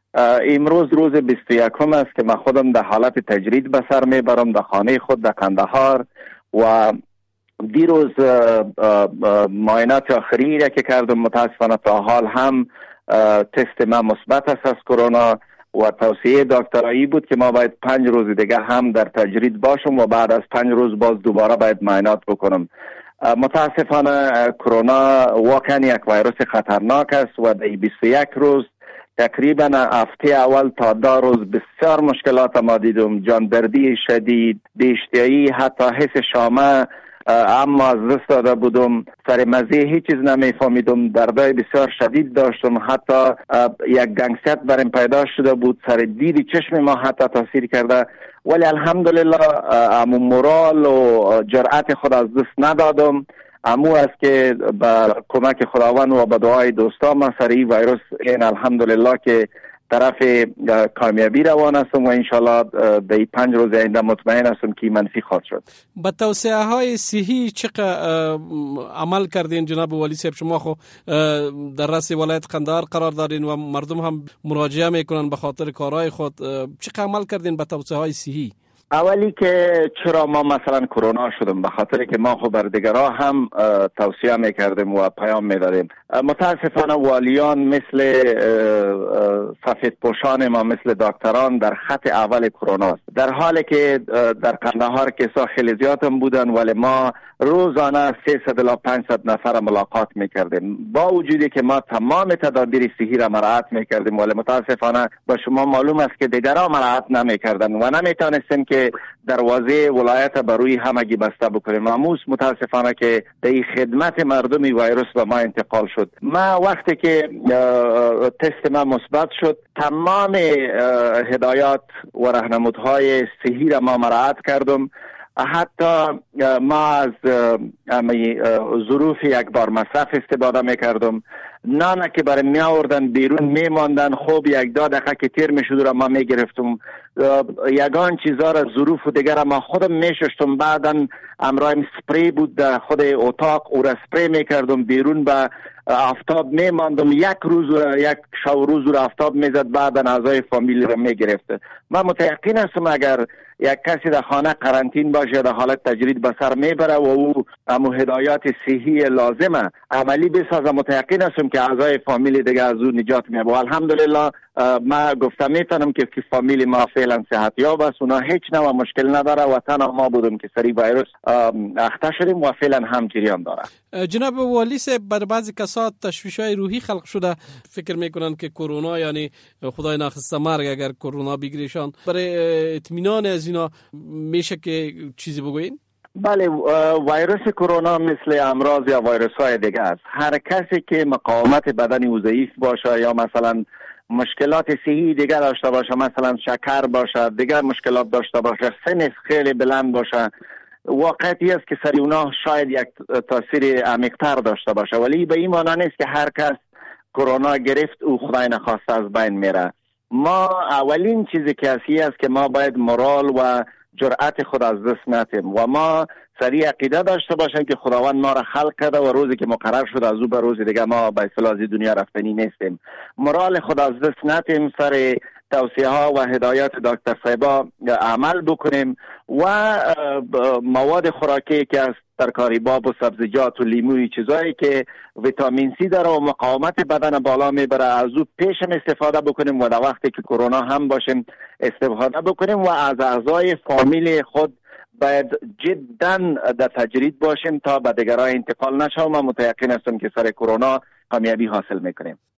امروز روز 21 است که من خودم در حالت تجرید به سر میبرم در خانه خود در قندهار و دیروز معاینات آخری را که کردم متاسفانه تا حال هم تست ما مثبت است از کرونا و توصیه دکترایی بود که ما باید 5 روز دیگه هم در تجرید باشم و بعد از 5 روز باز دوباره باید معاینات بکنم. متاسفانه کرونا واقعا یک ویروس خطرناک است و در 21 روز تقریبا هفته اول تا 2 روز بسیار مشکلات ما دیدم، جاندردی شدید، بی‌اشتهایی، حتی حس شامه اما از دست داده بودم، سر مزه هیچ چیز نمیفهمیدم، دردای بسیار شدید داشتم، حتی یک گنگست برم پیدا شده بود، سر دید چشم ما حتی تاثیر کرده، ولی الحمدلله امو مورال و جرأت خود از دست ندادم. امو است که با کمک خداوند و با دعای دوستان ما سر این ویروس این الحمدلله که طرف کامیابی روان هستم و انشالله در 5 روز آینده مطمئن هستم که منفی خواهد شد. با توصیه های صحی چقدر عمل کردین جناب والی صاحب؟ شما خو در رأس ولایت قندهار قرار دارین و مردم هم مراجعه میکنن به خاطر کارهای خود، چقدر عمل کردین به توصیه های صحی؟ اولی که چرا ما مثلا کرونا شدم، به خاطر که ما خو بر دیگرها هم توصیه میکردیم و پیام میدادیم. متاسفانه والیان مثل سفید پوشان ما، مثل دکتران در خط اول کرونا است، در حالی که در قندهار کسا خیلی زیاد هم بودن ولی ما روزانه 300 الی 500 نفر ملاقات میکردیم، با وجودی که ما تمام تدابیر صحی را مراعات میکردیم ولی متاسفانه با شما معلوم است که دیگرها مراعات نمیکردن و نمیتونستیم که دروازه ولایت بر روی همگی بسته بکنیم. امروز متاسفانه که در خدمت مردم ویروس به ما انتقال شد. ما وقتی که تست ما مثبت شد تمام هدایات و راهنمودهای صحی را ما مراعات کردم، حتی ما از ظروف یک بار مصرف استفاده میکردم، نانه که برای می آوردن بیرون می ماندن، خوب 1-2 دقیقه که تیر می شد را ما می گرفتم، یگان چیزا را ظروف و دیگر ما خودم می ششتم، بعدا امرایم سپری بود در خود اتاق او را سپری می کردم، بیرون به آفتاب می ماندم، یک شب روز را آفتاب می زد، بعدا اعضای فامیل را می گرفت. من متیقن هستم اگر یک کسی در خانه قرنطین باشه در حالت تجرید به سر میبره و او امو هدایات صحی لازمه عملی بسازه، متیقن هستم که اعضای فامیل دیگه از او نجات میبره. الحمدلله ما گفتم میتونم که فامیل ما فعلا صحتیاب است، اونا هیچ نوع مشکل نداره و تنها ما بودیم که سری ویروس اخته شدیم و فعلا هم جریان داره. جناب والی صاحب، بر بعضی کسات تشویش‌های روحی خلق شده، فکر میکنن که کرونا یعنی خدای نخواسته مرگ اگر کرونا بگیرشان، برای اطمینان از اینا میشه که چیزی بگوین؟ بله، ویروس کرونا مثل امراض یا ویروس های دیگه است. هر کسی که مقاومت بدنی او ضعیف باشه یا مثلا مشکلات صحی دیگر داشته باشه، مثلا شکر باشه، دیگر مشکلات داشته باشه، سن خیلی بلند باشه، واقعیتی است که سری اونا شاید یک تاثیر عمیق‌تر داشته باشه، ولی به این معنی نیست که هر کس کرونا گرفت او خدای نخواسته از بین میره. ما اولین چیزی که است که ما باید مورال و جرأت خود از دست ندیم و ما سری عقیده داشته باشیم که خداوند ما را خلق کرده و روزی که مقرر شد از او به روز دیگه ما به اصطلاح از دنیا رفتنی نیستیم. مورال خود از دست ندیم، سر توصیه ها و هدایات دکتر صاحبا عمل بکنیم و مواد خوراکی که از ترکاری باب و سبزیجات و لیموی چیزایی که ویتامین سی داره و مقاومت بدن بالا میبره از او پیشم استفاده بکنیم و در وقتی که کرونا هم باشیم استفاده بکنیم و از اعضای فامیل خود باید جدا در تجرید باشیم تا به دیگران انتقال نشه و من متیقن هستم که سر کرونا کامیابی حاصل میکنیم.